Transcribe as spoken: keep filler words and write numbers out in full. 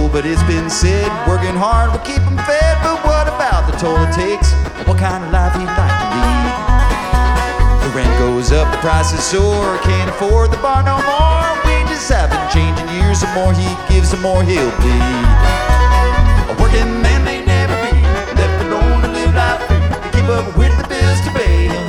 but it's been said, working hard will keep him fed. But what about the toll it takes? What kind of life he'd like to lead? The rent goes up, the prices soar, can't afford the bar no more. Wages have been changing years, the more he gives, the more he'll bleed. A working man may never be left alone to live life free, to keep up with